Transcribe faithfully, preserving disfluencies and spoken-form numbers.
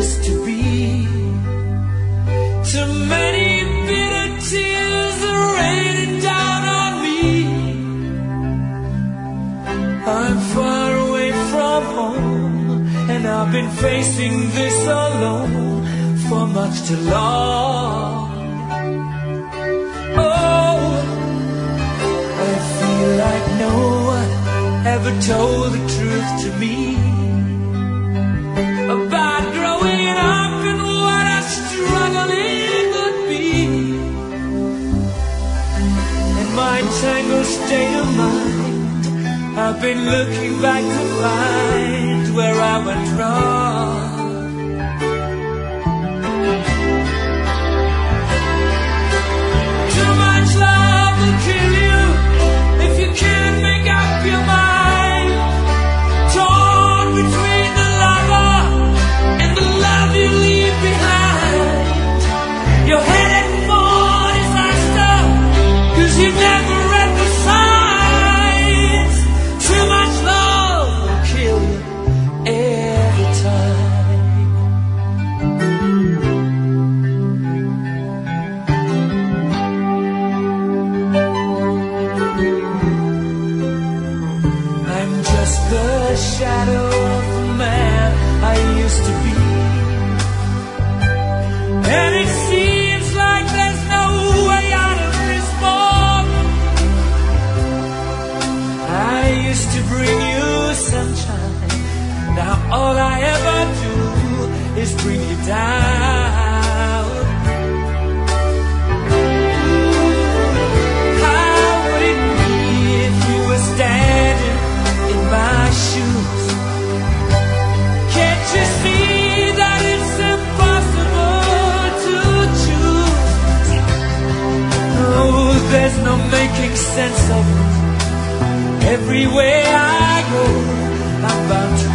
used to be. Too many bitter tears are raining down on me. I'm far away from home, and I've been facing this alone for much too long. Oh, I feel like no one ever told the truth to me about growing up and what a struggle it could be. In my tangled state of mind, I've been looking back to find where I went wrong. Too much love will kill you if you can't make up your mind. Torn between the lover and the love you leave behind. You're headed for disaster, 'cause you never read the signs. Too much love will kill you every time. I'm just the shadow of the man I used to be, and it seems like there's no way out of this fog. I used to bring you sunshine, now all I ever do is bring you down. How would it be if you were standing in my shoes? Can't you see that it's impossible to choose? Oh, there's no making sense of it. Everywhere I go, I'm bound to